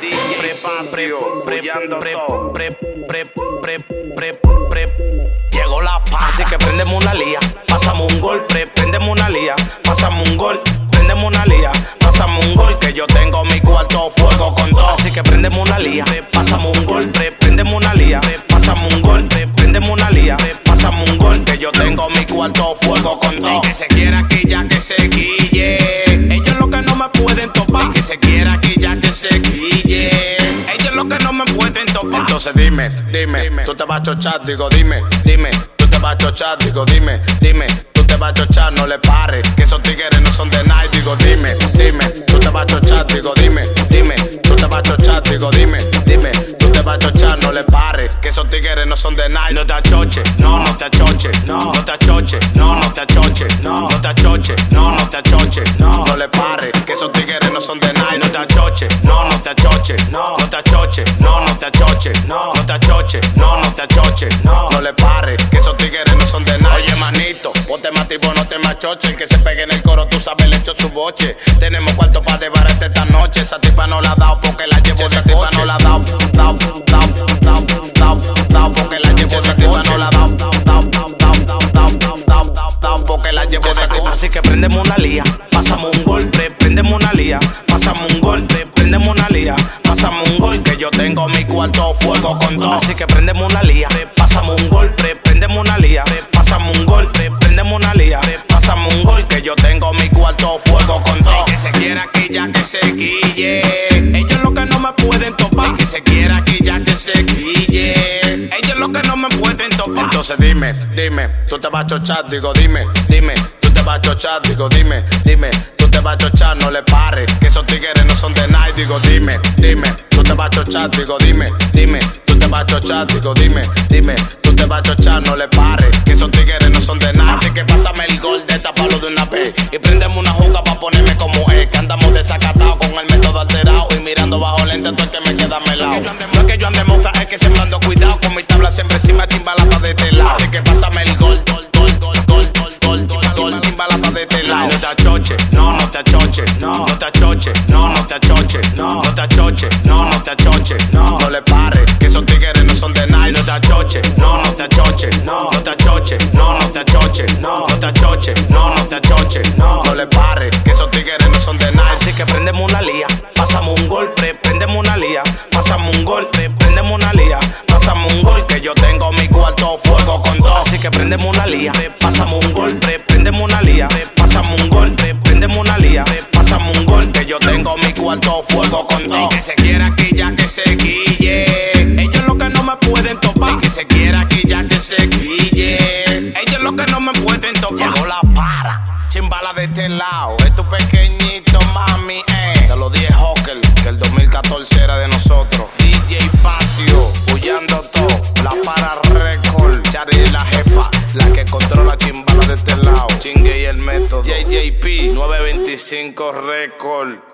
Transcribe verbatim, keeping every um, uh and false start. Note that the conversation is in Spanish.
Llegó la paz, así que prendemos una lía, pasamos un gol, pre, prendemos una lía, pasamos un gol, prendemos una lía, pasamos un gol, que yo tengo mi cuarto fuego con todo. Así que prendemos una lía, pasamos un gol, pre, prendemos una lía, pasamos un gol, pre, prendemos una lía, pasamos un gol, que yo tengo mi cuarto fuego con todo. Y que se quiera aquí ya que se guille, ellos lo que no me pueden topar. Y que se quiera aquí ya que se guille, ellos lo que no me pueden topar. Entonces dime, dime, tú te vas a chochar, digo dime, dime, tú te vas a chochar, digo dime, dime, tú te vas a chochar, no le pares, que esos tigres no son de nadie, digo dime, dime, tú te vas a chochar, digo dime, dime, tú te vas a chochar, digo dime, dime, tú te vas a chochar, no le pares, que esos tigres no son de nadie. No te achoche, no, no te achoche, no, no te achoche, no, no te achoche, no, no te achoche, no, no te achoche, no, no le pares, que esos tigres no son de nadie. No te achoche, no, no te achoche, no, no te achoche, no, no te achoche, no, no te achoche, no, no te achoche, no, no le pares, que esos tigres no son de nadie. Oye, manito, ponte más tipo, no te machoche, el que se pegue en el coro, tú sabes, le echo su boche. Tenemos cuarto para debararte esta noche, esa tipa no la ha dado porque la llevo, esa tipa no la ha dado, dao, dao, dao, dao, dao, porque la llevo, esa tipa no la ha dado, dao, dao, dao, dao, dao, dao, dao, porque la llevo, esa tipa. Así que prendemos una lía, pasamos un gol, pre, prendemos una lía, pasamos un gol, pre, prendemos una lía, pasamos un gol, que yo tengo mi cuarto fuego con todo. Así que prendemos una lía, pre, pasamos un gol, pre, prendemos una lía, pre, pasamos un gol, pre, prendemos una lía, pre, pasamos un gol, que yo tengo mi cuarto fuego con todo. Y que se quiera aquí ya que se guille, ellos lo que no me pueden topar. Y que se quiera aquí ya que se guille, ellos lo que no me pueden topar. Entonces dime, dime, tú te vas a chochar, digo dime, dime, tú te vas a chochar, digo dime, dime, tú te vas a chochar, no le pares, que esos tigres no son de nadie, digo dime, dime, tú te vas a chochar, digo dime, dime, tú te vas a chochar, digo dime, dime, tú te vas a chochar, no le pares, que esos tigres no son de nadie. Así que pásame el gol de taparlo de una vez y prendemos una juca pa' ponerme como es, que andamos desacatados con el método alterado y mirando bajo lente todo el que me queda melado. No es que yo ande moca, es que siempre ando cuidado con mi tabla siempre encima, chimbalata de este lado. Así que pásame el gol, gol, gol, gol, gol, gol, gol, gol, gol, chimbalata de este lado. No te achoche, no, no te achoche, no, no te achoche, no, no te achoche, no, no te achoche, no, no te achoche, no, no le pares, que esos tigres no son de nadie. No te achoche, no, no te achoche, no, no te achoche, no, no te achoche, no, no te achoche, no, no te achoche, no, no le pares, que esos tigres no son de nadie. Así que prendemos una lía, pasamos un gol, pre, prendemos una lía, pasamos un gol, pre, prendemos una lía, pasamos un gol, que yo tengo mi cuarto fuego con todo. Así que prendemos una lía, pre, pasamos un gol, pre, prendemos una lía, pre, pasamos un gol, pre, prendemos una lía, pre, pasamos un gol, que yo tengo mi cuarto fuego con todo. Y que se quiera aquí ya que se guille, ellos lo que no me pueden topar. Y que se quiera aquí ya que se guille, ellos lo que no me pueden topar. Llegó la para, chimbala de este lado, es tu pequeñito mami, eh. Te lo dije Hawker, que el dos mil catorce era de nosotros. D J Patio, huyendo todo, la para record. Charlie la jefa, la que controla chimbala de este lado. Chingue y el método. J J P, nueve veinticinco record.